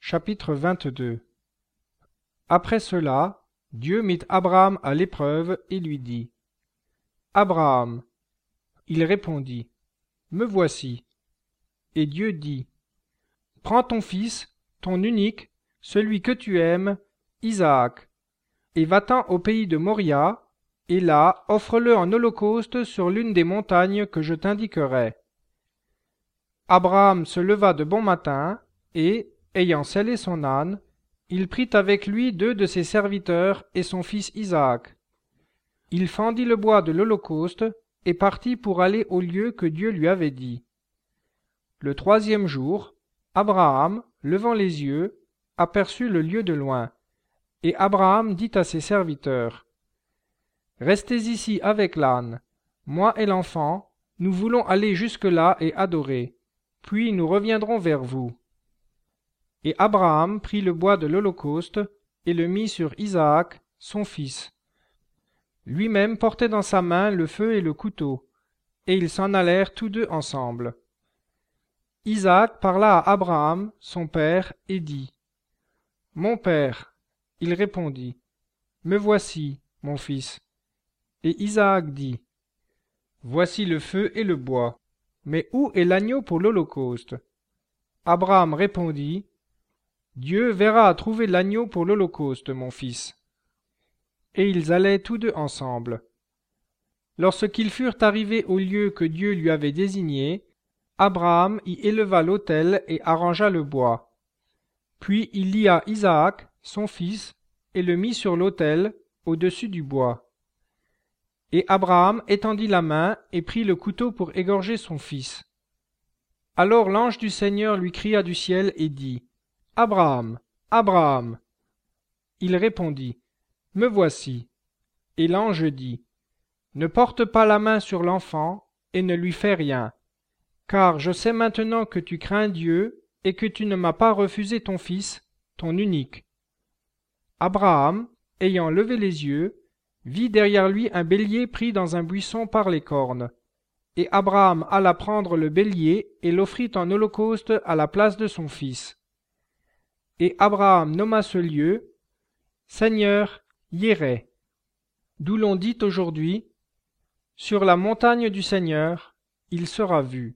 Chapitre 22. Après cela, Dieu mit Abraham à l'épreuve et lui dit : Abraham. Il répondit : Me voici. Et Dieu dit : Prends ton fils, ton unique, celui que tu aimes, Isaac, et va-t'en au pays de Moria, et là offre-le en holocauste sur l'une des montagnes que je t'indiquerai. Abraham se leva de bon matin, et, ayant sellé son âne, il prit avec lui 2 de ses serviteurs et son fils Isaac. Il fendit le bois de l'holocauste et partit pour aller au lieu que Dieu lui avait dit. Le 3e jour, Abraham, levant les yeux, aperçut le lieu de loin, et Abraham dit à ses serviteurs : Restez ici avec l'âne, moi et l'enfant, nous voulons aller jusque-là et adorer, puis nous reviendrons vers vous. Et Abraham prit le bois de l'holocauste et le mit sur Isaac, son fils. Lui-même portait dans sa main le feu et le couteau, et ils s'en allèrent tous 2 ensemble. Isaac parla à Abraham, son père, et dit : Mon père. Il répondit : Me voici, mon fils. Et Isaac dit : Voici le feu et le bois, mais où est l'agneau pour l'holocauste ? Abraham répondit : Dieu verra à trouver l'agneau pour l'holocauste, mon fils. Et ils allaient tous 2 ensemble. Lorsqu'ils furent arrivés au lieu que Dieu lui avait désigné, Abraham y éleva l'autel et arrangea le bois. Puis il lia Isaac, son fils, et le mit sur l'autel, au-dessus du bois. Et Abraham étendit la main et prit le couteau pour égorger son fils. Alors l'ange du Seigneur lui cria du ciel et dit : Abraham, Abraham. Il répondit : Me voici. Et l'ange dit : Ne porte pas la main sur l'enfant et ne lui fais rien, car je sais maintenant que tu crains Dieu et que tu ne m'as pas refusé ton fils, ton unique. Abraham, ayant levé les yeux, vit derrière lui un bélier pris dans un buisson par les cornes. Et Abraham alla prendre le bélier et l'offrit en holocauste à la place de son fils. Et Abraham nomma ce lieu Seigneur Yireh, d'où l'on dit aujourd'hui : Sur la montagne du Seigneur, il sera vu.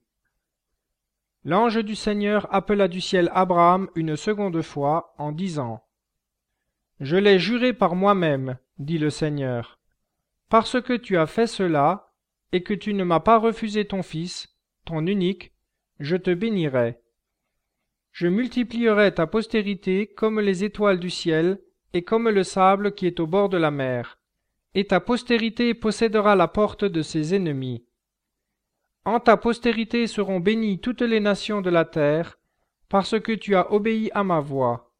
L'ange du Seigneur appela du ciel Abraham une seconde fois en disant : Je l'ai juré par moi-même, dit le Seigneur, parce que tu as fait cela et que tu ne m'as pas refusé ton fils, ton unique, je te bénirai. Je multiplierai ta postérité comme les étoiles du ciel et comme le sable qui est au bord de la mer, et ta postérité possédera la porte de ses ennemis. En ta postérité seront bénies toutes les nations de la terre, parce que tu as obéi à ma voix.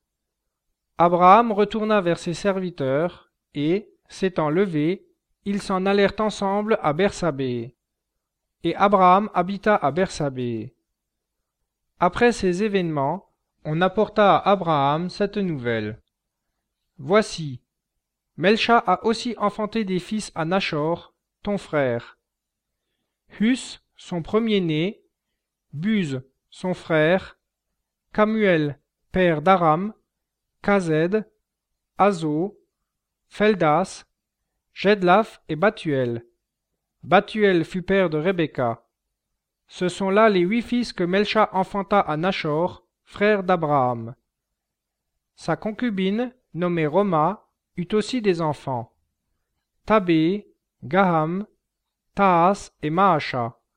Abraham retourna vers ses serviteurs, et, s'étant levé, ils s'en allèrent ensemble à Bersabée. Et Abraham habita à Bersabée. Après ces événements, on apporta à Abraham cette nouvelle : Voici, Melcha a aussi enfanté des fils à Nachor, ton frère. Hus, son premier-né, Buz, son frère, Kamuel, père d'Aram, Kazed, Azo, Feldas, Jedlaf et Bathuel. Bathuel fut père de Rebecca. Ce sont là les 8 fils que Melcha enfanta à Nachor, frère d'Abraham. Sa concubine, nommée Roma, eut aussi des enfants : Tabé, Gaham, Taas et Maasha.